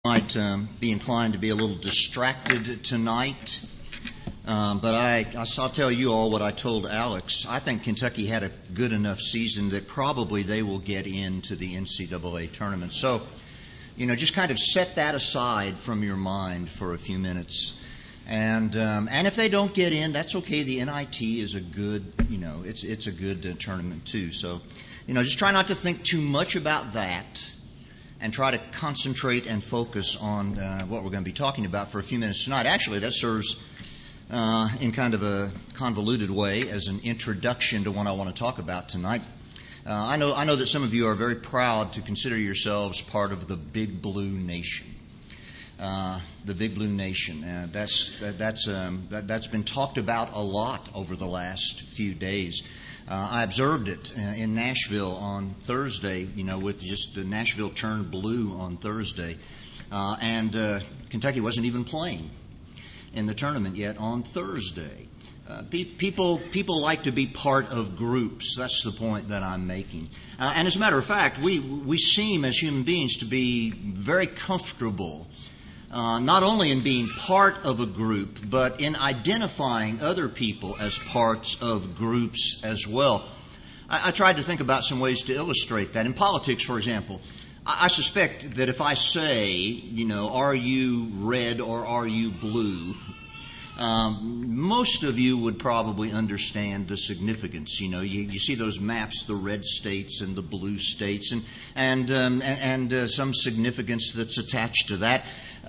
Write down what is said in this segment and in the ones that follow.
Might be inclined to be a little distracted tonight, but I'll tell you all what I told Alex. I think Kentucky had a good enough season that probably they will get into the NCAA tournament. So, just kind of set that aside from your mind for a few minutes. And if they don't get in, that's okay. The NIT is a good, it's a good tournament too. So, just try not to think too much about that, and try to concentrate and focus on what we're going to be talking about for a few minutes tonight. Actually, that serves in kind of a convoluted way as an introduction to what I want to talk about tonight. I know that some of you are very proud to consider yourselves part of the Big Blue Nation. The Big Blue Nation. That's been talked about a lot over the last few days. I observed it in Nashville on Thursday, with just Nashville turned blue on Thursday. And Kentucky wasn't even playing in the tournament yet on Thursday. People like to be part of groups. That's the point that I'm making. And as a matter of fact, we seem as human beings to be very comfortable not only in being part of a group, but in identifying other people as parts of groups as well. I tried to think about some ways to illustrate that. In politics, for example, I suspect that if I say, are you red or are you blue, most of you would probably understand the significance. You see those maps, the red states and the blue states, and some significance that's attached to that.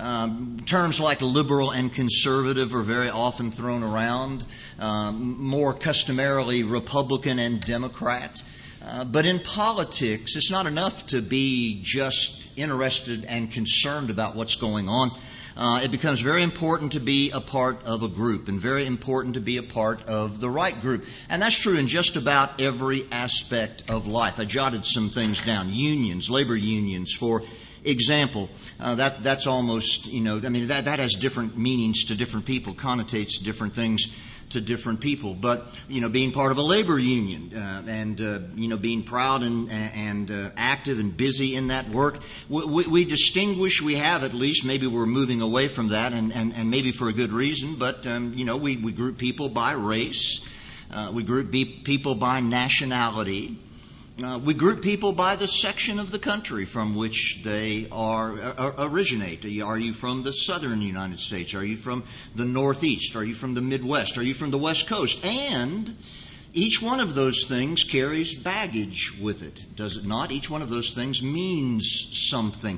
Terms like liberal and conservative are very often thrown around, more customarily Republican and Democrat. But in politics, it's not enough to be just interested and concerned about what's going on. It becomes very important to be a part of a group and very important to be a part of the right group. And that's true in just about every aspect of life. I jotted some things down. Unions, labor unions, for example. That's almost, that has different meanings to different people, connotates different things to different people. But, being part of a labor union and being proud and active and busy in that work, we distinguish, we have at least, maybe we're moving away from that and maybe for a good reason, but, we group people by race, we group people by nationality. We group people by the section of the country from which they originate. Are you from the southern United States? Are you from the Northeast? Are you from the Midwest? Are you from the West Coast? And each one of those things carries baggage with it, does it not? Each one of those things means something.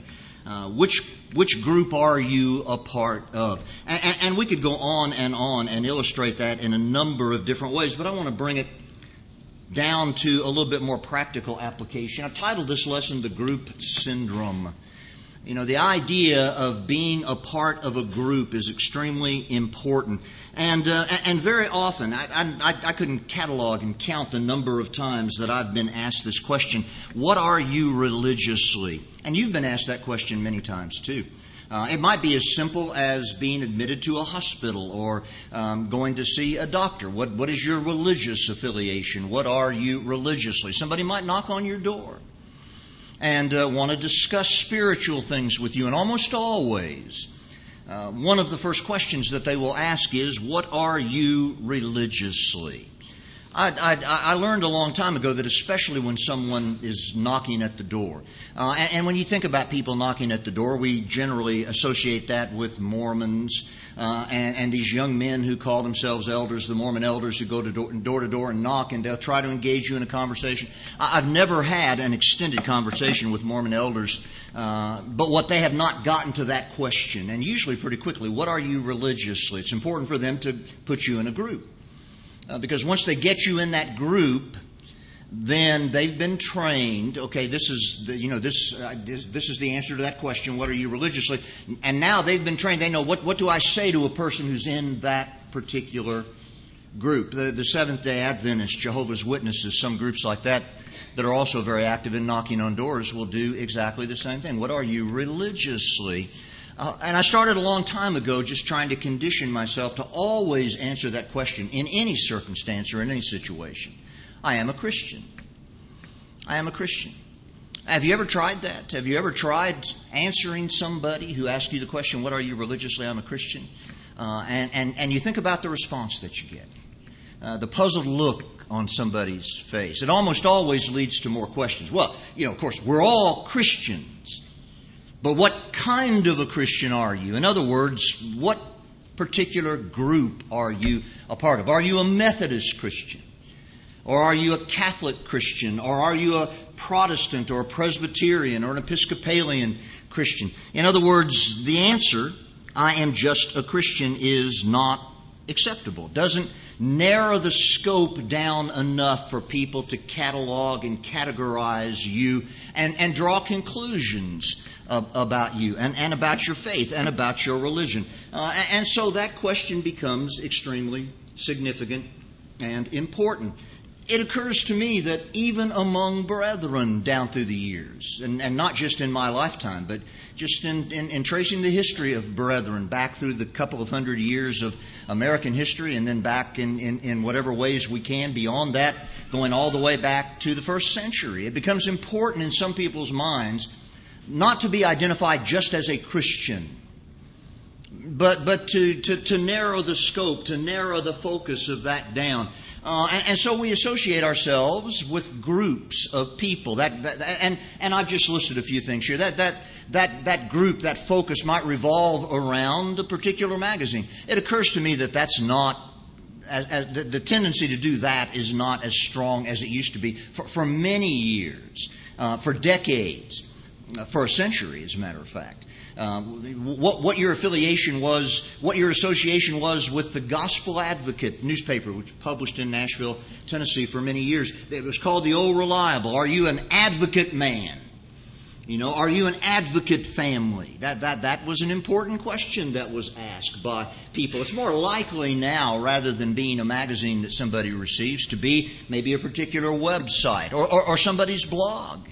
Which group are you a part of? And we could go on and illustrate that in a number of different ways, but I want to bring it down to a little bit more practical application. I've titled this lesson, The Group Syndrome. The idea of being a part of a group is extremely important. And very often, I couldn't catalog and count the number of times that I've been asked this question, what are you religiously? And you've been asked that question many times too. It might be as simple as being admitted to a hospital or going to see a doctor. What is your religious affiliation? What are you religiously? Somebody might knock on your door and want to discuss spiritual things with you. And almost always, one of the first questions that they will ask is, what are you religiously? I learned a long time ago that especially when someone is knocking at the door, and when you think about people knocking at the door, we generally associate that with Mormons and these young men who call themselves elders, the Mormon elders who go to door to door and knock, and they'll try to engage you in a conversation. I've never had an extended conversation with Mormon elders, but what they have not gotten to that question, and usually pretty quickly, what are you religiously? It's important for them to put you in a group. Because once they get you in that group, then they've been trained. Okay, this is the answer to that question. What are you religiously? And now they've been trained. They know what do I say to a person who's in that particular group. The Seventh-day Adventists, Jehovah's Witnesses, some groups like that are also very active in knocking on doors will do exactly the same thing. What are you religiously? And I started a long time ago just trying to condition myself to always answer that question in any circumstance or in any situation. I am a Christian. I am a Christian. Have you ever tried that? Have you ever tried answering somebody who asks you the question, what are you religiously? I'm a Christian. And you think about the response that you get. The puzzled look on somebody's face. It almost always leads to more questions. Well, of course, we're all Christians. But what kind of a Christian are you? In other words, what particular group are you a part of? Are you a Methodist Christian? Or are you a Catholic Christian? Or are you a Protestant or a Presbyterian or an Episcopalian Christian? In other words, the answer, I am just a Christian, is not acceptable. Doesn't narrow the scope down enough for people to catalog and categorize you and draw conclusions about you and about your faith and about your religion. And so that question becomes extremely significant and important. It occurs to me that even among brethren down through the years, and not just in my lifetime, but just in tracing the history of brethren back through the couple of hundred years of American history, and then back in whatever ways we can beyond that, going all the way back to the first century, it becomes important in some people's minds not to be identified just as a Christian, but to narrow the scope, to narrow the focus of that down. And so we associate ourselves with groups of people. And I've just listed a few things here. That group, that focus might revolve around a particular magazine. It occurs to me that that's not, the tendency to do that is not as strong as it used to be for many years, for decades, for a century, as a matter of fact. What your affiliation was, what your association was with the Gospel Advocate newspaper, which was published in Nashville, Tennessee for many years. It was called the Old Reliable. Are you an advocate man? Are you an advocate family? That was an important question that was asked by people. It's more likely now, rather than being a magazine that somebody receives, to be maybe a particular website or somebody's blog.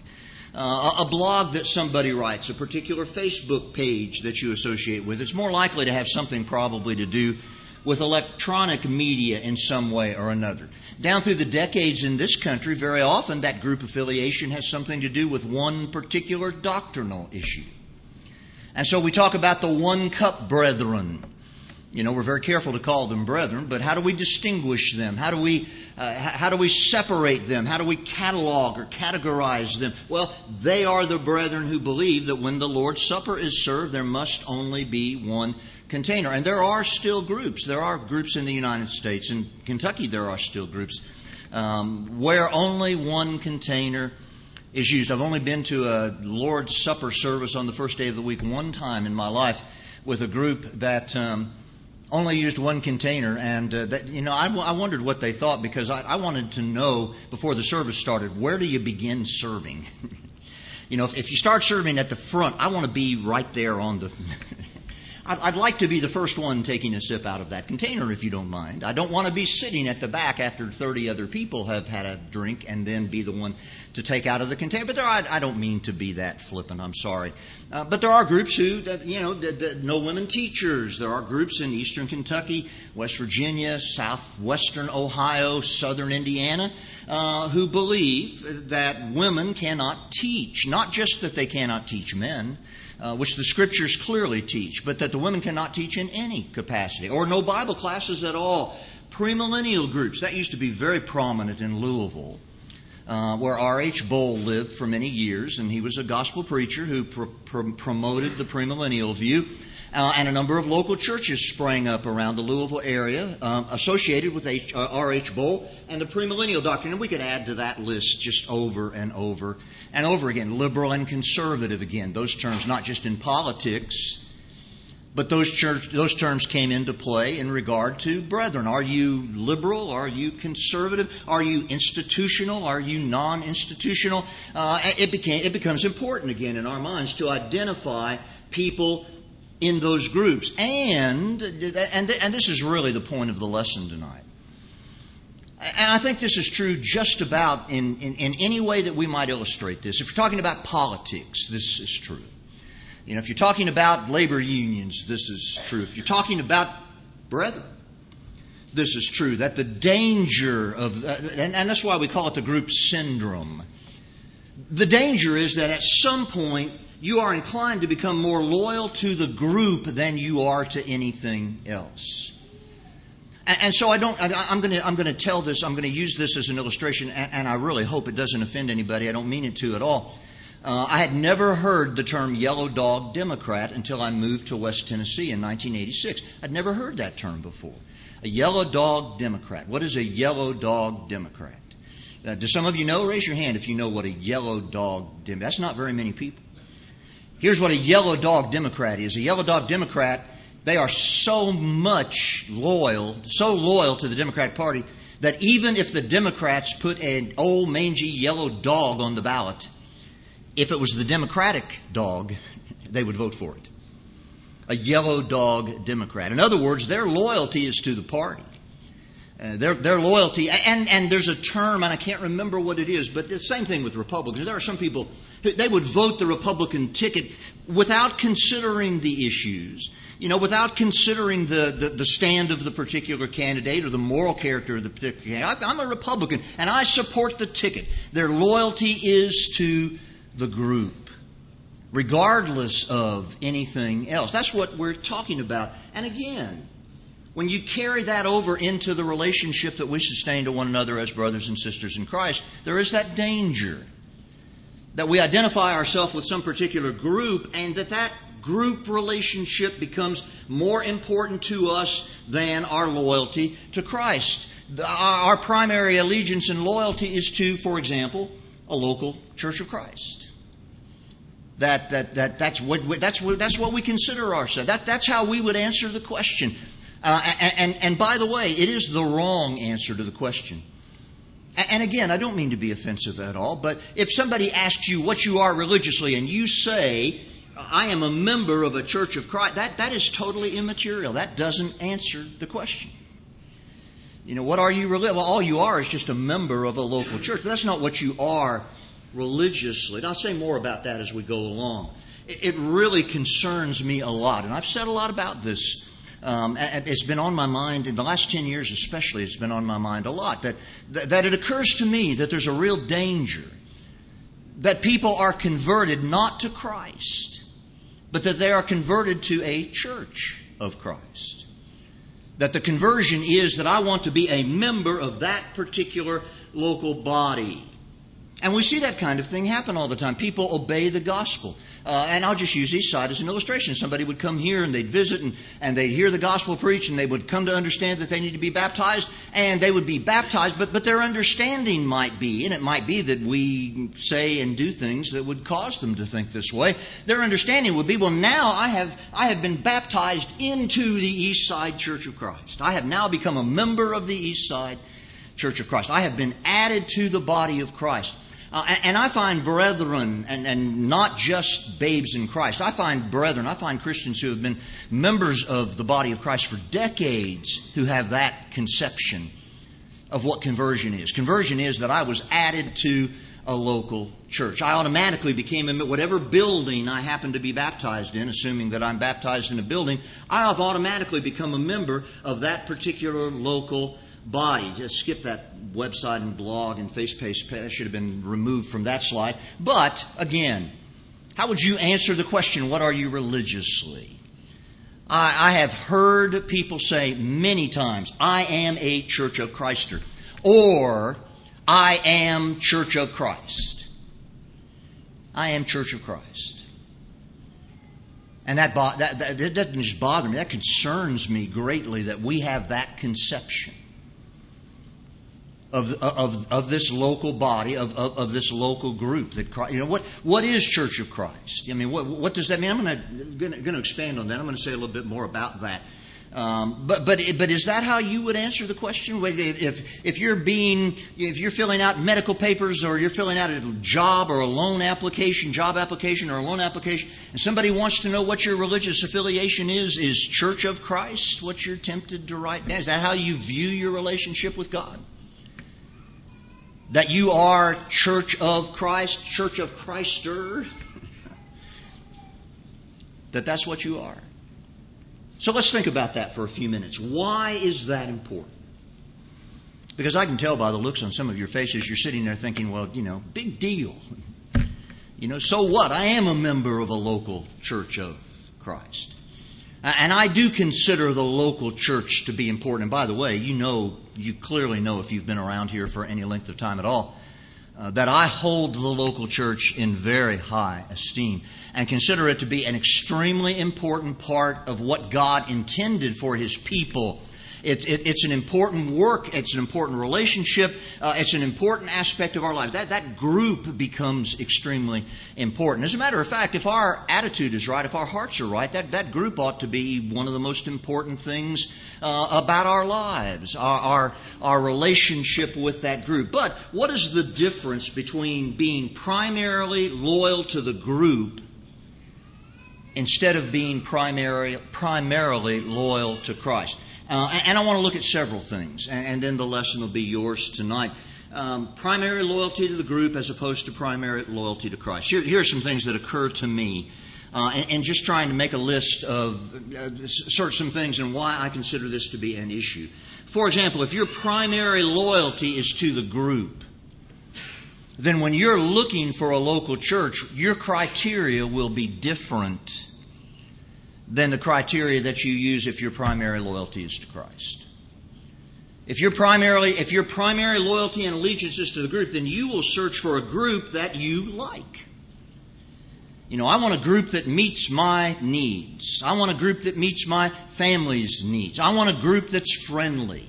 A blog that somebody writes, a particular Facebook page that you associate with. It's more likely to have something probably to do with electronic media in some way or another. Down through the decades in this country, very often that group affiliation has something to do with one particular doctrinal issue. And so we talk about the one-cup brethren. We're very careful to call them brethren, but how do we distinguish them? How do we separate them? How do we catalog or categorize them? Well, they are the brethren who believe that when the Lord's Supper is served, there must only be one container. And there are still groups. There are groups in the United States. In Kentucky, there are still groups where only one container is used. I've only been to a Lord's Supper service on the first day of the week one time in my life with a group that only used one container, and I wondered what they thought, because I wanted to know before the service started, where do you begin serving? If you start serving at the front, I want to be right there on the I'd like to be the first one taking a sip out of that container, if you don't mind. I don't want to be sitting at the back after 30 other people have had a drink and then be the one to take out of the container. But I don't mean to be that flippant, I'm sorry. But there are groups who, no women teachers. There are groups in eastern Kentucky, West Virginia, southwestern Ohio, southern Indiana, who believe that women cannot teach. Not just that they cannot teach men, which the Scriptures clearly teach, but that the women cannot teach in any capacity, or no Bible classes at all. Premillennial groups, that used to be very prominent in Louisville, where R.H. Bowl lived for many years, and he was a gospel preacher who promoted the premillennial view. And a number of local churches sprang up around the Louisville area associated with R.H. Bowl and the premillennial doctrine. And we could add to that list just over and over and over again. Liberal and conservative again. Those terms not just in politics, but those terms came into play in regard to brethren. Are you liberal? Are you conservative? Are you institutional? Are you non-institutional? It becomes important again in our minds to identify people in those groups. And this is really the point of the lesson tonight. And I think this is true just about in any way that we might illustrate this. If you're talking about politics, this is true. If you're talking about labor unions, this is true. If you're talking about brethren, this is true. That the danger of, and that's why we call it the group syndrome. The danger is that at some point you are inclined to become more loyal to the group than you are to anything else. And so I'm going to tell this, I'm going to use this as an illustration, and I really hope it doesn't offend anybody. I don't mean it to at all. I had never heard the term yellow dog Democrat until I moved to West Tennessee in 1986. I'd never heard that term before. A yellow dog Democrat. What is a yellow dog Democrat? Do some of you know? Raise your hand if you know what a yellow dog Democrat is. That's not very many people. Here's what a yellow dog Democrat is. A yellow dog Democrat, they are so loyal to the Democratic Party that even if the Democrats put an old mangy yellow dog on the ballot, if it was the Democratic dog, they would vote for it. A yellow dog Democrat. In other words, their loyalty is to the party. Their loyalty, and there's a term, and I can't remember what it is, but the same thing with Republicans. There are some people, they would vote the Republican ticket without considering the issues, without considering the stand of the particular candidate or the moral character of the particular candidate. I'm a Republican, and I support the ticket. Their loyalty is to the group, regardless of anything else. That's what we're talking about. And again, when you carry that over into the relationship that we sustain to one another as brothers and sisters in Christ, there is that danger that we identify ourselves with some particular group and that group relationship becomes more important to us than our loyalty to Christ. Our primary allegiance and loyalty is to, for example, a local Church of Christ. That's what we consider ourselves. That's how we would answer the question. And by the way, it is the wrong answer to the question. And again, I don't mean to be offensive at all, but if somebody asks you what you are religiously and you say, I am a member of a Church of Christ, that is totally immaterial. That doesn't answer the question. What are you religiously? Well, all you are is just a member of a local church. But that's not what you are religiously. And I'll say more about that as we go along. It really concerns me a lot, and I've said a lot about this. It's been on my mind in the last 10 years especially. It's been on my mind a lot that it occurs to me that there's a real danger that people are converted not to Christ, but that they are converted to a Church of Christ. That the conversion is that I want to be a member of that particular local body. And we see that kind of thing happen all the time. People obey the gospel. And I'll just use Eastside as an illustration. Somebody would come here and they'd visit and they'd hear the gospel preached and they would come to understand that they need to be baptized, and they would be baptized, but their understanding might be, and it might be that we say and do things that would cause them to think this way. Their understanding would be, well, now I have been baptized into the Eastside Church of Christ. I have now become a member of the Eastside Church of Christ. I have been added to the body of Christ. And I find brethren, and not just babes in Christ, I find Christians who have been members of the body of Christ for decades who have that conception of what conversion is. Conversion is that I was added to a local church. I automatically became a whatever building I happen to be baptized in, assuming that I'm baptized in a building, I have automatically become a member of that particular local body. Just skip that website and blog and face page. That should have been removed from that slide. But, again, how would you answer the question, what are you religiously? I have heard people say many times, I am a Church of Christer, or I am Church of Christ. I am Church of Christ. And that doesn't just bother me. That concerns me greatly that we have that conception of this local body, of this local group. That what is Church of Christ? I mean, what does that mean? I'm going to expand on that. I'm going to say a little bit more about that. But is that how you would answer the question? If you're filling out medical papers, or you're filling out a job application, or a loan application, and somebody wants to know what your religious affiliation is Church of Christ what you're tempted to write down? Is that how you view your relationship with God? That you are Church of Christ, Church of Christer? That's what you are. So let's think about that for a few minutes. Why is that important? Because I can tell by the looks on some of your faces, you're sitting there thinking, well, big deal. So what? I am a member of a local church of Christ. And I do consider the local church to be important. And by the way, you clearly know if you've been around here for any length of time at all, that I hold the local church in very high esteem and consider it to be an extremely important part of what God intended for His people. It's an important work. It's an important relationship. It's an important aspect of our life. That group becomes extremely important. As a matter of fact, if our attitude is right, if our hearts are right, that group ought to be one of the most important things about our lives, our relationship with that group. But what is the difference between being primarily loyal to the group instead of being primarily loyal to Christ? And I want to look at several things, and then the lesson will be yours tonight. Primary loyalty to the group as opposed to primary loyalty to Christ. Here are some things that occur to me, and just trying to make a list of some things and why I consider this to be an issue. For example, if your primary loyalty is to the group, then when you're looking for a local church, your criteria will be different than the criteria that you use if your primary loyalty is to Christ. If your primary loyalty and allegiance is to the group, then you will search for a group that you like. I want a group that meets my needs. I want a group that meets my family's needs. I want a group that's friendly.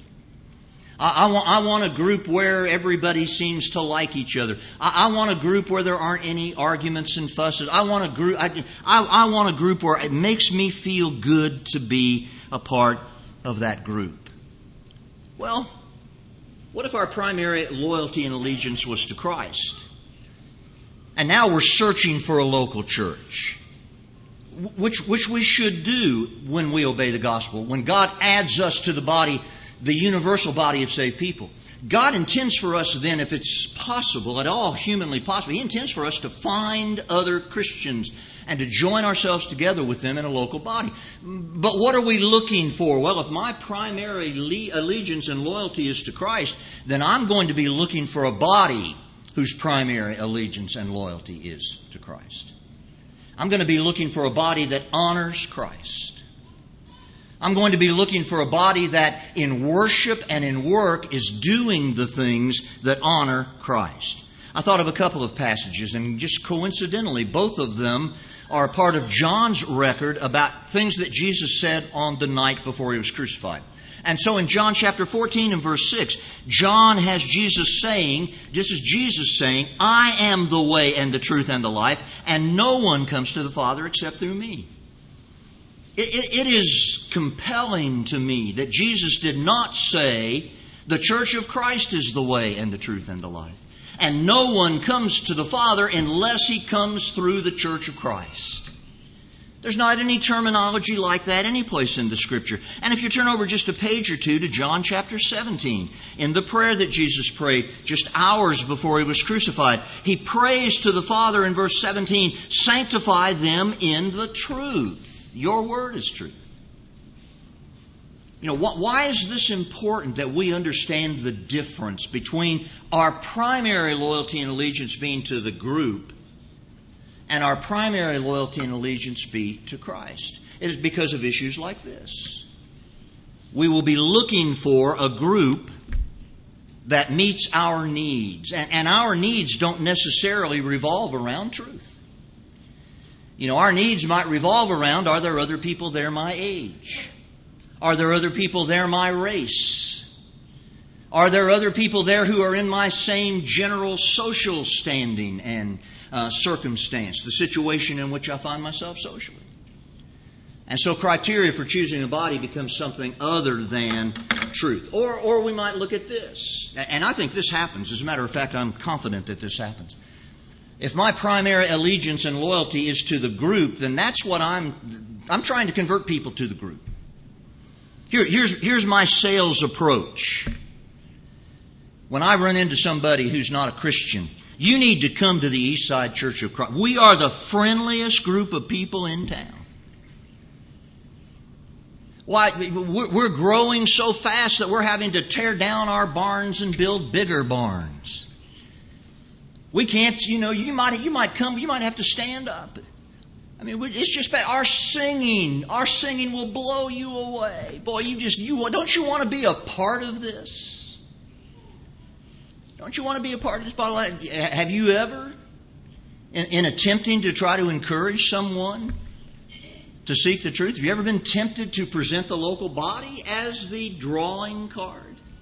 I want a group where everybody seems to like each other. I want a group where there aren't any arguments and fusses. I want a group where it makes me feel good to be a part of that group. Well, what if our primary loyalty and allegiance was to Christ? And now we're searching for a local church, which we should do when we obey the gospel. When God adds us to the body, the universal body of saved people, God intends for us then, if it's possible, at all humanly possible, He intends for us to find other Christians and to join ourselves together with them in a local body. But what are we looking for? Well, if my primary allegiance and loyalty is to Christ, then I'm going to be looking for a body whose primary allegiance and loyalty is to Christ. I'm going to be looking for a body that honors Christ. I'm going to be looking for a body that in worship and in work is doing the things that honor Christ. I thought of a couple of passages, and just coincidentally, both of them are part of John's record about things that Jesus said on the night before He was crucified. And so in John chapter 14 and verse 6, John has Jesus saying, I am the way and the truth and the life, and no one comes to the Father except through me. It is compelling to me that Jesus did not say, the Church of Christ is the way and the truth and the life. And no one comes to the Father unless he comes through the Church of Christ. There's not any terminology like that any place in the Scripture. And if you turn over just a page or two to John chapter 17, in the prayer that Jesus prayed just hours before He was crucified, He prays to the Father in verse 17, sanctify them in the truth. Your word is truth. Why is this important that we understand the difference between our primary loyalty and allegiance being to the group and our primary loyalty and allegiance be to Christ? It is because of issues like this. We will be looking for a group that meets our needs. And our needs don't necessarily revolve around truth. Our needs might revolve around, are there other people there my age? Are there other people there my race? Are there other people there who are in my same general social standing and circumstance, the situation in which I find myself socially? And so criteria for choosing a body becomes something other than truth. Or we might look at this. And I think this happens. As a matter of fact, I'm confident that this happens. If my primary allegiance and loyalty is to the group, then that's what I'm trying to convert people to the group. Here's my sales approach. When I run into somebody who's not a Christian, you need to come to the Eastside Church of Christ. We are the friendliest group of people in town. Why? We're growing so fast that we're having to tear down our barns and build bigger barns. We can't, you might have to stand up. I mean, it's just bad. Our singing will blow you away. Boy, don't you want to be a part of this? Don't you want to be a part of this bottle? Have you ever, in attempting to try to encourage someone to seek the truth, have you ever been tempted to present the local body as the drawing card?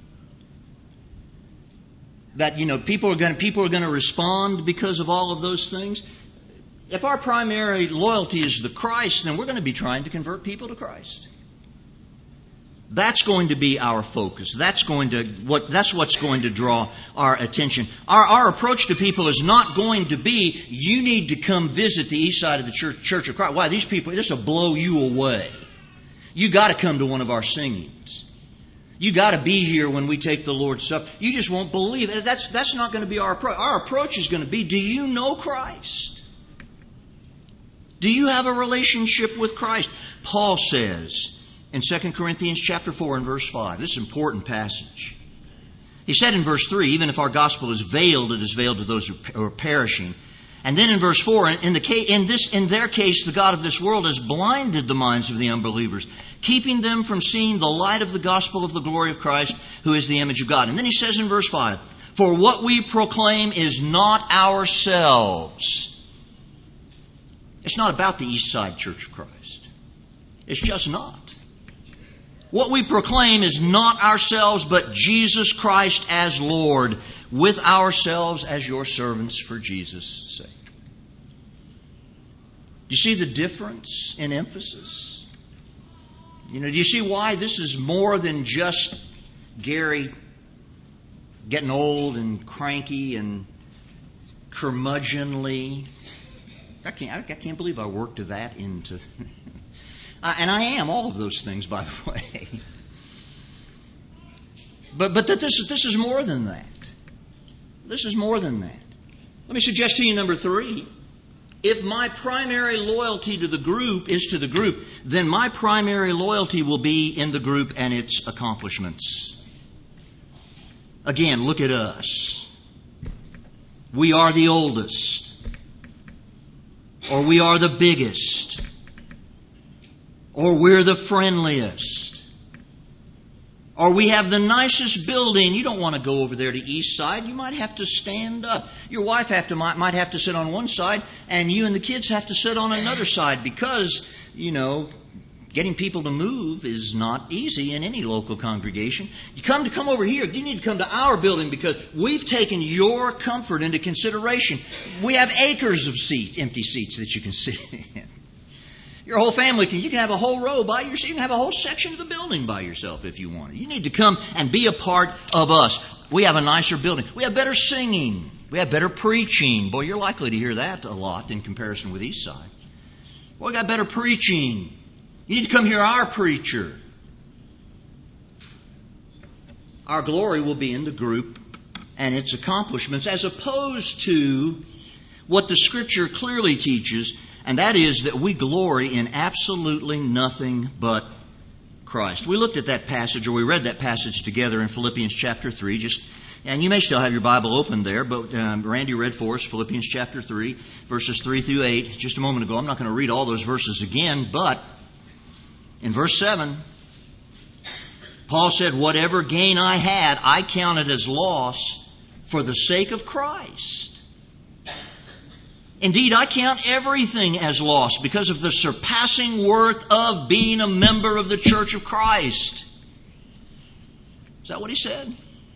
That, people are going to respond because of all of those things. If our primary loyalty is the Christ, then we're going to be trying to convert people to Christ. That's going to be our focus. That's what's going to draw our attention. Our approach to people is not going to be, you need to come visit the east side of the Church of Christ. Why, these people, this will blow you away. You got to come to one of our singings. You got to be here when we take the Lord's Supper. You just won't believe it. That's not going to be our approach. Our approach is going to be, do you know Christ? Do you have a relationship with Christ? Paul says in 2 Corinthians chapter 4 and verse 5, this is an important passage. He said in verse 3, even if our gospel is veiled, it is veiled to those who are perishing. And then in verse 4, in their case, the God of this world has blinded the minds of the unbelievers, keeping them from seeing the light of the gospel of the glory of Christ, who is the image of God. And then he says in verse 5, for what we proclaim is not ourselves. It's not about the East Side Church of Christ. It's just not. What we proclaim is not ourselves, but Jesus Christ as Lord, with ourselves as your servants for Jesus' sake. You see the difference in emphasis? Do you see why this is more than just Gary getting old and cranky and curmudgeonly? I can't believe I worked that into... and I am all of those things, by the way. But this is more than that. This is more than that. Let me suggest to you number 3. If my primary loyalty to the group is to the group, then my primary loyalty will be in the group and its accomplishments. Again, look at us. We are the oldest. Or we are the biggest. Or we're the friendliest. Or we have the nicest building. You don't want to go over there to East Side. You might have to stand up. Your wife might have to sit on one side, and you and the kids have to sit on another side because, getting people to move is not easy in any local congregation. You come over here. You need to come to our building because we've taken your comfort into consideration. We have acres of empty seats that you can sit in. Your whole family you can have a whole row by yourself. You can have a whole section of the building by yourself if you want. You need to come and be a part of us. We have a nicer building. We have better singing. We have better preaching. Boy, you're likely to hear that a lot in comparison with East Side. Boy, we got better preaching. You need to come hear our preacher. Our glory will be in the group and its accomplishments, as opposed to what the Scripture clearly teaches, and that is that we glory in absolutely nothing but Christ. We looked at that passage, or we read that passage together in Philippians chapter 3. And you may still have your Bible open there, but Randy read for us Philippians chapter 3, verses 3 through 8 just a moment ago. I'm not going to read all those verses again, but in verse 7, Paul said, whatever gain I had, I counted as loss for the sake of Christ. Indeed, I count everything as loss because of the surpassing worth of being a member of the Church of Christ. Is that what he said?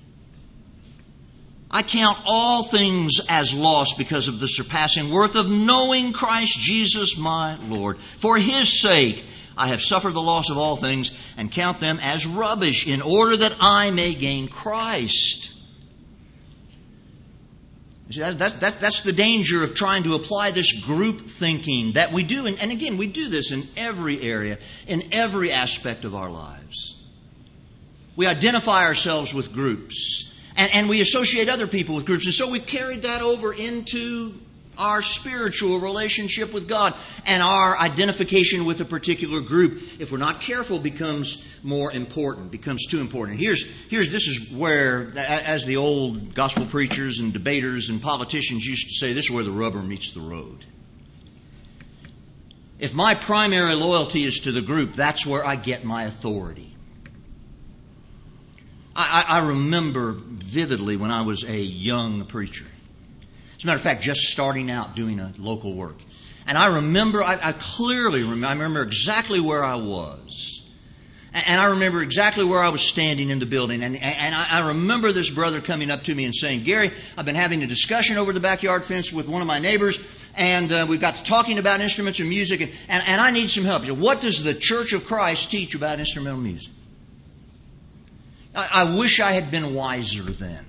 I count all things as loss because of the surpassing worth of knowing Christ Jesus my Lord. For His sake, I have suffered the loss of all things and count them as rubbish in order that I may gain Christ. See, that's the danger of trying to apply this group thinking that we do. And again, we do this in every area, in every aspect of our lives. We identify ourselves with groups. And we associate other people with groups. And so we've carried that over into our spiritual relationship with God, and our identification with a particular group, if we're not careful, becomes more important, becomes too important. This is where, as the old gospel preachers and debaters and politicians used to say, this is where the rubber meets the road. If my primary loyalty is to the group, that's where I get my authority. I remember vividly when I was a young preacher. As a matter of fact, just starting out doing a local work. And I remember, I clearly remember, I remember exactly where I was. And I remember exactly where I was standing in the building. And I remember this brother coming up to me and saying, Gary, I've been having a discussion over the backyard fence with one of my neighbors, and we've got to talking about instruments and music, and I need some help. He said, what does the Church of Christ teach about instrumental music? I wish I had been wiser then.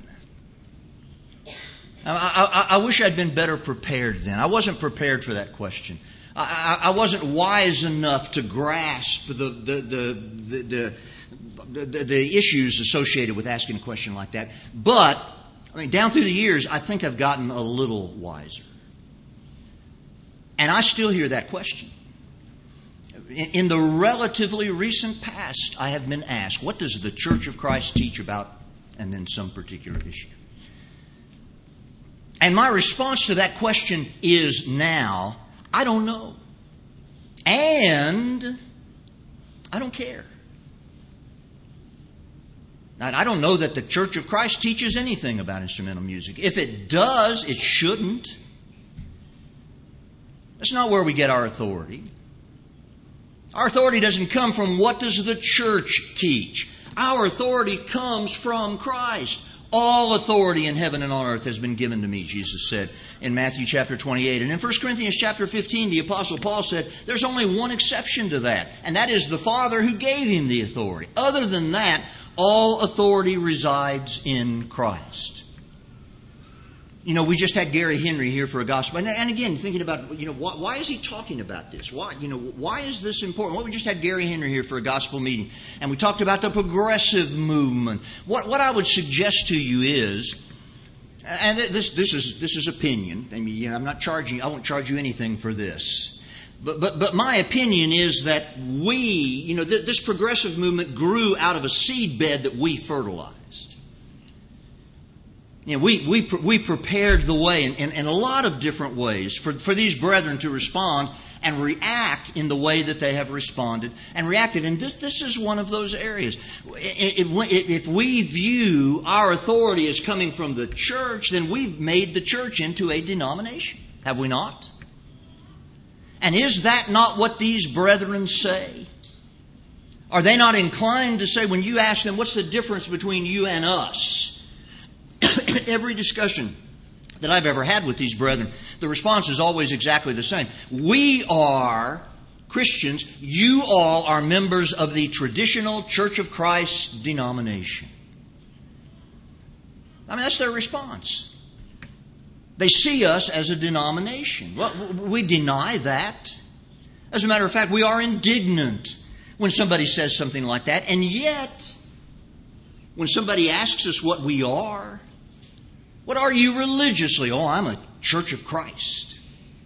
I wish I'd been better prepared then. I wasn't prepared for that question. I wasn't wise enough to grasp the issues associated with asking a question like that. But, down through the years, I think I've gotten a little wiser. And I still hear that question. In the relatively recent past, I have been asked, what does the Church of Christ teach about, and then some particular issue? And my response to that question is now, I don't know. And I don't care. Now, I don't know that the Church of Christ teaches anything about instrumental music. If it does, it shouldn't. That's not where we get our authority. Our authority doesn't come from what does the church teach. Our authority comes from Christ. All authority in heaven and on earth has been given to me, Jesus said in Matthew chapter 28. And in 1 Corinthians chapter 15, the Apostle Paul said, there's only one exception to that, and that is the Father who gave him the authority. Other than that, all authority resides in Christ. We just had Gary Henry here for a gospel. And again, thinking about, why is he talking about this? Why is this important? Well, we just had Gary Henry here for a gospel meeting. And we talked about the progressive movement. What I would suggest to you is, and this is opinion. I'm not charging, I won't charge you anything for this. But my opinion is that this progressive movement grew out of a seed bed that we fertilized. We prepared the way in a lot of different ways for these brethren to respond and react in the way that they have responded and reacted. And this is one of those areas. If we view our authority as coming from the church, then we've made the church into a denomination. Have we not? And is that not what these brethren say? Are they not inclined to say, when you ask them, what's the difference between you and us? Every discussion that I've ever had with these brethren, the response is always exactly the same. We are Christians. You all are members of the traditional Church of Christ denomination. That's their response. They see us as a denomination. Well, we deny that. As a matter of fact, we are indignant when somebody says something like that. And yet, when somebody asks us what we are, what are you religiously? Oh, I'm a Church of Christ.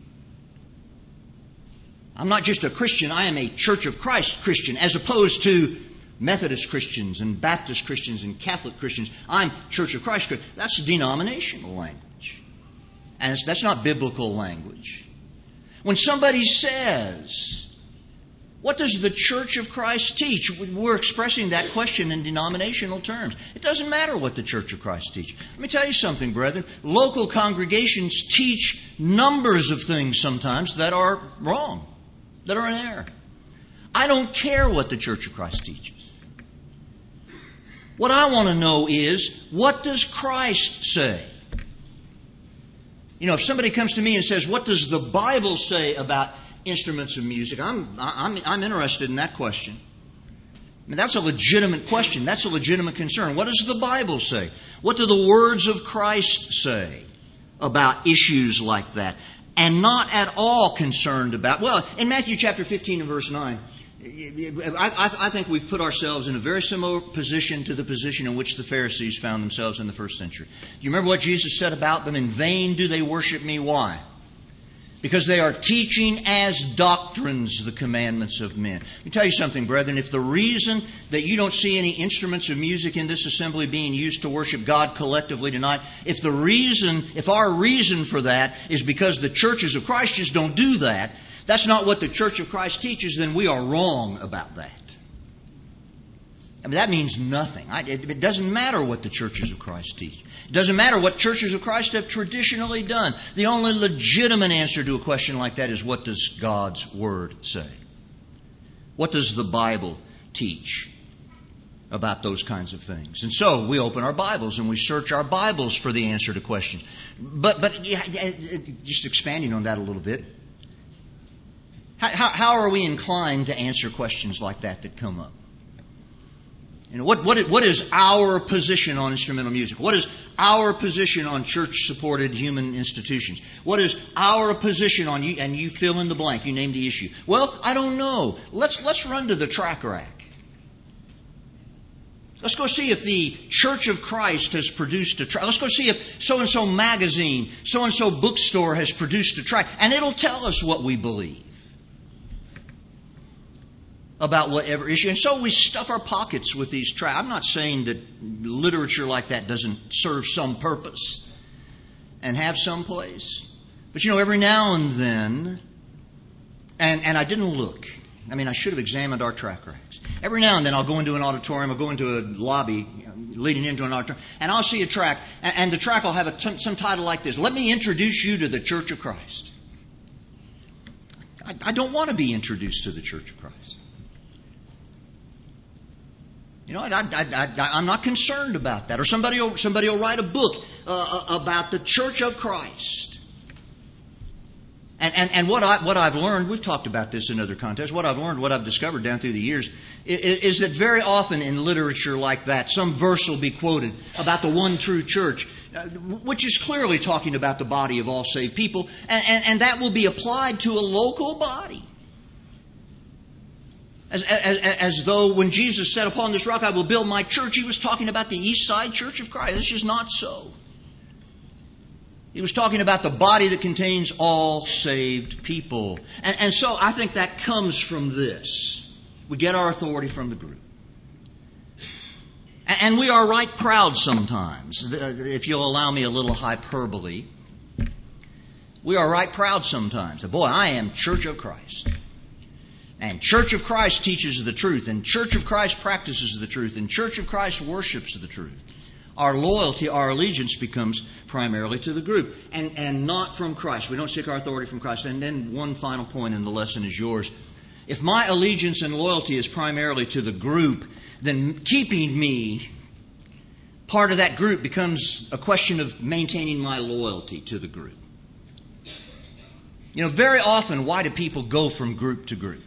I'm not just a Christian, I am a Church of Christ Christian, as opposed to Methodist Christians and Baptist Christians and Catholic Christians. I'm Church of Christ Christian. That's denominational language. And that's not biblical language. When somebody says, what does the Church of Christ teach? We're expressing that question in denominational terms. It doesn't matter what the Church of Christ teaches. Let me tell you something, brethren. Local congregations teach numbers of things sometimes that are wrong, that are in error. I don't care what the Church of Christ teaches. What I want to know is, what does Christ say? If somebody comes to me and says, what does the Bible say about instruments of music? I'm interested in that question. That's a legitimate question. That's a legitimate concern. What does the Bible say? What do the words of Christ say about issues like that? And not at all concerned about, in Matthew chapter 15 and verse 9, I think we've put ourselves in a very similar position to the position in which the Pharisees found themselves in the first century. Do you remember what Jesus said about them? In vain do they worship me. Why? because they are teaching as doctrines the commandments of men. Let me tell you something, brethren. If the reason that you don't see any instruments of music in this assembly being used to worship God collectively tonight, if our reason for that is because the churches of Christ just don't do that, that's not what the Church of Christ teaches, then we are wrong about that. I mean, that means nothing. It doesn't matter what the churches of Christ teach. It doesn't matter what churches of Christ have traditionally done. The only legitimate answer to a question like that is, what does God's Word say? What does the Bible teach about those kinds of things? And so we open our Bibles and we search our Bibles for the answer to questions. But just expanding on that a little bit, how are we inclined to answer questions like that come up? You know, what is our position on instrumental music? What is our position on church-supported human institutions? What is our position on you? And you fill in the blank. You name the issue. Well, I don't know. Let's run to the track rack. Let's go see if the Church of Christ has produced a track. Let's go see if so-and-so magazine, so-and-so bookstore has produced a track. And it'll tell us what we believe about whatever issue. And so we stuff our pockets with these tracts. I'm not saying that literature like that doesn't serve some purpose and have some place. But you know, every now and then, and I didn't look. I mean, I should have examined our tract racks. Every now and then I'll go into an auditorium, I'll go into a lobby leading into an auditorium, and I'll see a tract, and the tract will have some title like this: "Let me introduce you to the Church of Christ." I don't want to be introduced to the Church of Christ. You know, I'm not concerned about that. Or somebody will write a book about the Church of Christ. And what I've learned, we've talked about this in other contexts, what I've discovered down through the years, is that very often in literature like that, some verse will be quoted about the one true church, which is clearly talking about the body of all saved people, and that will be applied to a local body. As though when Jesus said, "Upon this rock I will build my church," He was talking about the East Side Church of Christ. It's just not so. He was talking about the body that contains all saved people. And so I think that comes from this. We get our authority from the group. And we are right proud sometimes, if you'll allow me a little hyperbole. We are right proud sometimes. Boy, I am Church of Christ. And Church of Christ teaches the truth, and Church of Christ practices the truth, and Church of Christ worships the truth. Our loyalty, our allegiance becomes primarily to the group and not from Christ. We don't seek our authority from Christ. And then one final point, and the lesson is yours. If my allegiance and loyalty is primarily to the group, then keeping me part of that group becomes a question of maintaining my loyalty to the group. You know, very often, why do people go from group to group?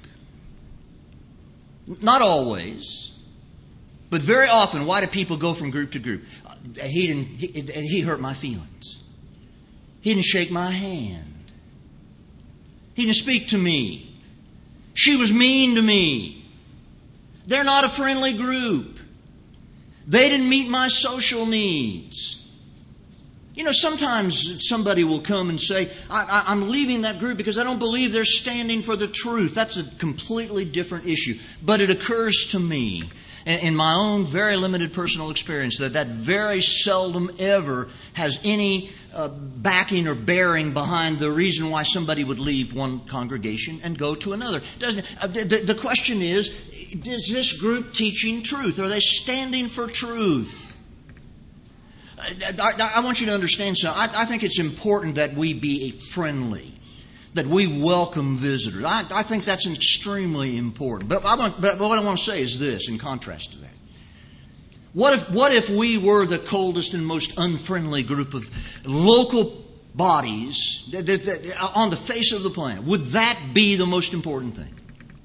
Not always, but very often, why do people go from group to group? He hurt my feelings. He didn't shake my hand. He didn't speak to me. She was mean to me. They're not a friendly group. They didn't meet my social needs. You know, sometimes somebody will come and say, I'm leaving that group because I don't believe they're standing for the truth. That's a completely different issue. But it occurs to me, in my own very limited personal experience, that very seldom ever has any backing or bearing behind the reason why somebody would leave one congregation and go to another. The question is this group teaching truth? Are they standing for truth? I want you to understand something. I think it's important that we be friendly, that we welcome visitors. I think that's extremely important. But what I want to say is this, in contrast to that. What if we were the coldest and most unfriendly group of local bodies on the face of the planet? Would that be the most important thing?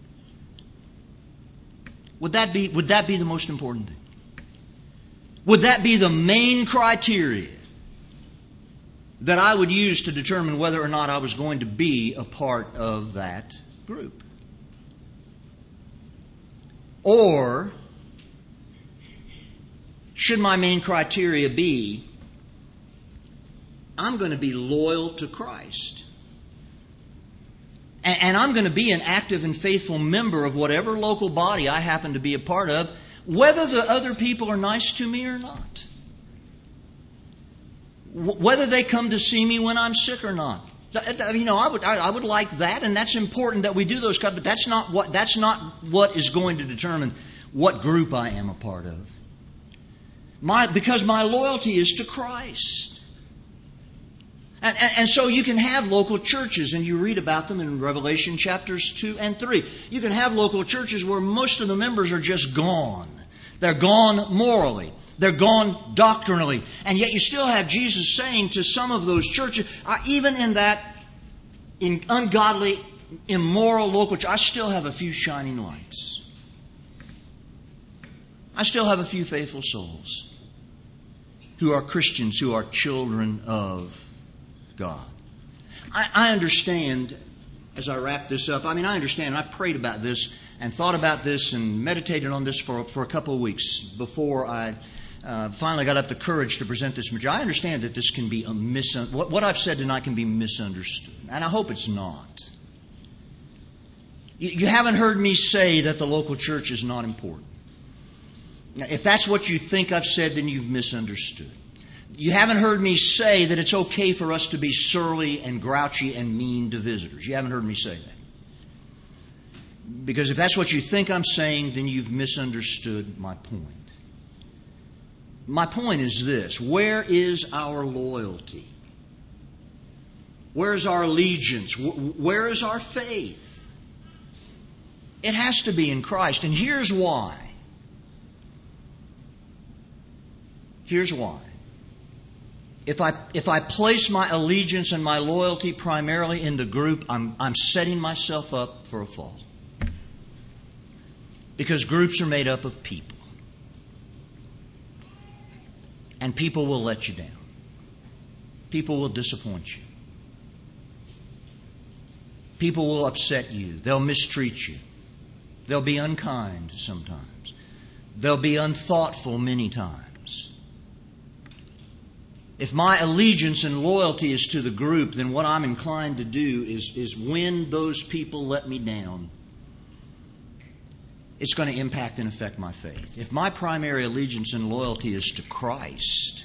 Would that be the most important thing? Would that be the main criteria that I would use to determine whether or not I was going to be a part of that group? Or should my main criteria be, I'm going to be loyal to Christ And I'm going to be an active and faithful member of whatever local body I happen to be a part of, whether the other people are nice to me or not. Whether they come to see me when I'm sick or not. I would like that, and that's important that we do those kinds, but that's not what is going to determine what group I am a part of. Because my loyalty is to Christ. And so you can have local churches, and you read about them in Revelation chapters 2 and 3. You can have local churches where most of the members are just gone. They're gone morally. They're gone doctrinally. And yet you still have Jesus saying to some of those churches, even in that ungodly, immoral local church, I still have a few shining lights. I still have a few faithful souls who are Christians, who are children of God. I understand, as I wrap this up, I understand, I've prayed about this and thought about this and meditated on this for a couple of weeks before I finally got up the courage to present this material. I understand that this can be what I've said tonight can be misunderstood, and I hope it's not. You haven't heard me say that the local church is not important. If that's what you think I've said, then you've misunderstood. You haven't heard me say that it's okay for us to be surly and grouchy and mean to visitors. You haven't heard me say that. Because if that's what you think I'm saying, then you've misunderstood my point. My point is this: where is our loyalty? Where is our allegiance? Where is our faith? It has to be in Christ. And here's why. Here's why. If I place my allegiance and my loyalty primarily in the group, I'm setting myself up for a fall. Because groups are made up of people. And people will let you down. People will disappoint you. People will upset you. They'll mistreat you. They'll be unkind sometimes. They'll be unthoughtful many times. If my allegiance and loyalty is to the group, then what I'm inclined to do is when those people let me down, it's going to impact and affect my faith. If my primary allegiance and loyalty is to Christ,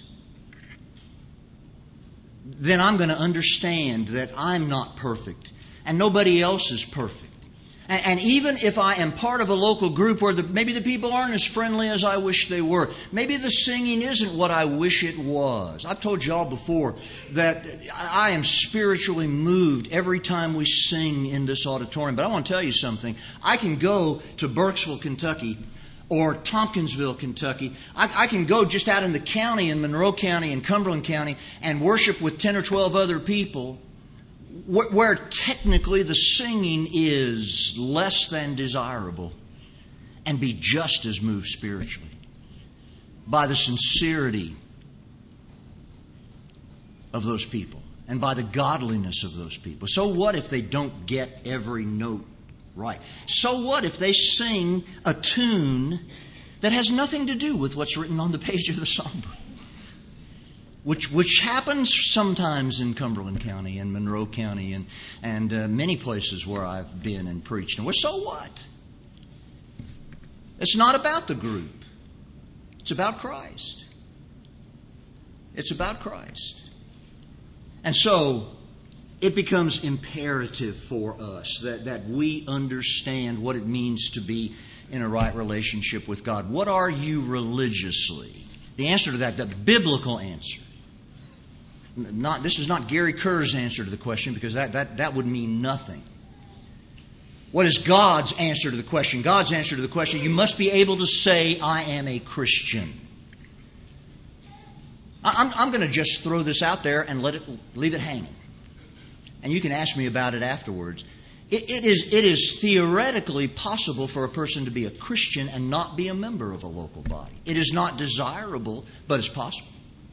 then I'm going to understand that I'm not perfect and nobody else is perfect. And even if I am part of a local group where maybe the people aren't as friendly as I wish they were, maybe the singing isn't what I wish it was. I've told y'all before that I am spiritually moved every time we sing in this auditorium. But I want to tell you something. I can go to Burkesville, Kentucky, or Tompkinsville, Kentucky. I can go just out in the county, in Monroe County and Cumberland County, and worship with 10 or 12 other people where technically the singing is less than desirable, and be just as moved spiritually by the sincerity of those people and by the godliness of those people. So what if they don't get every note right? So what if they sing a tune that has nothing to do with what's written on the page of the songbook? Which happens sometimes in Cumberland County and Monroe County and many places where I've been and preached. And so what? It's not about the group. It's about Christ. It's about Christ. And so it becomes imperative for us that we understand what it means to be in a right relationship with God. What are you religiously? The answer to that, the biblical answer. This is not Gary Kerr's answer to the question, because that would mean nothing. What is God's answer to the question? God's answer to the question: you must be able to say, I am a Christian. I'm going to just throw this out there and leave it hanging. And you can ask me about it afterwards. It is theoretically possible for a person to be a Christian and not be a member of a local body. It is not desirable, but it's possible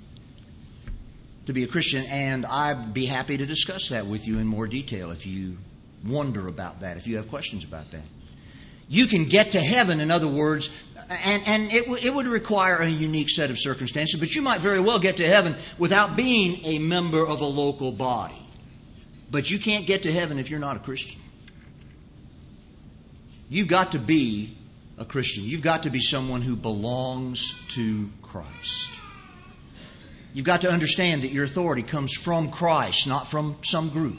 to be a Christian, and I'd be happy to discuss that with you in more detail if you wonder about that, if you have questions about that. You can get to heaven, in other words, and it would require a unique set of circumstances, but you might very well get to heaven without being a member of a local body. But you can't get to heaven if you're not a Christian. you've got to be a Christian. You've got to be someone who belongs to Christ. You've got to understand that your authority comes from Christ, not from some group.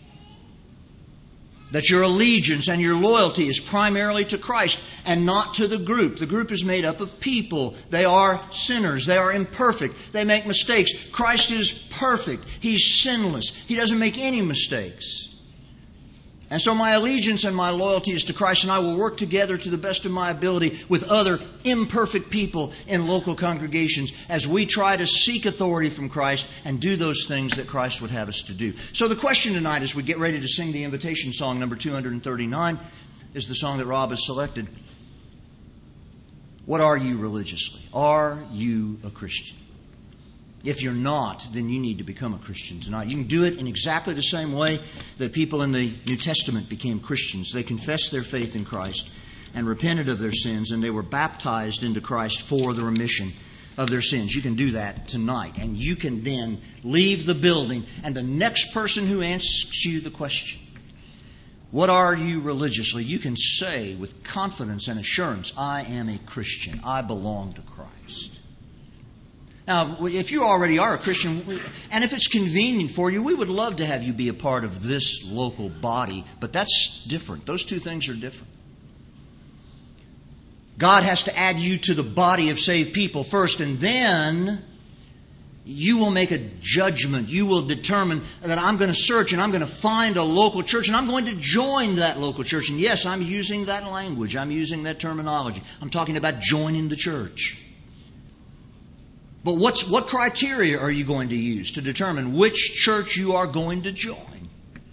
That your allegiance and your loyalty is primarily to Christ and not to the group. The group is made up of people. They are sinners. They are imperfect. They make mistakes. Christ is perfect. He's sinless. He doesn't make any mistakes. And so my allegiance and my loyalty is to Christ, and I will work together to the best of my ability with other imperfect people in local congregations as we try to seek authority from Christ and do those things that Christ would have us to do. So the question tonight, as we get ready to sing the invitation song, number 239, is the song that Rob has selected. What are you religiously? Are you a Christian? If you're not, then you need to become a Christian tonight. You can do it in exactly the same way that people in the New Testament became Christians. They confessed their faith in Christ and repented of their sins, and they were baptized into Christ for the remission of their sins. You can do that tonight, and you can then leave the building, and the next person who asks you the question, what are you religiously? You can say with confidence and assurance, I am a Christian. I belong to Christ. Now, if you already are a Christian, and if it's convenient for you, we would love to have you be a part of this local body, but that's different. Those two things are different. God has to add you to the body of saved people first, and then you will make a judgment. You will determine that I'm going to search and I'm going to find a local church and I'm going to join that local church. And yes, I'm using that language. I'm using that terminology. I'm talking about joining the church. But what criteria are you going to use to determine which church you are going to join?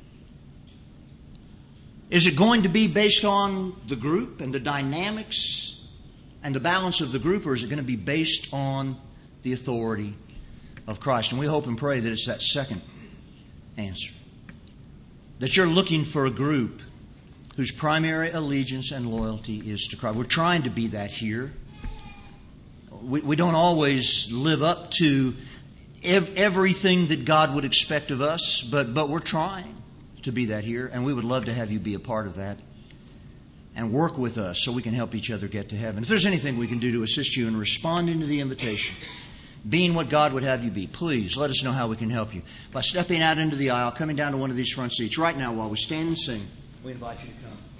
Is it going to be based on the group and the dynamics and the balance of the group, or is it going to be based on the authority of Christ? And we hope and pray that it's that second answer. That you're looking for a group whose primary allegiance and loyalty is to Christ. We're trying to be that here. We don't always live up to everything that God would expect of us, but we're trying to be that here, and we would love to have you be a part of that and work with us so we can help each other get to heaven. If there's anything we can do to assist you in responding to the invitation, being what God would have you be, please let us know how we can help you. By stepping out into the aisle, coming down to one of these front seats. Right now, while we stand and sing, we invite you to come.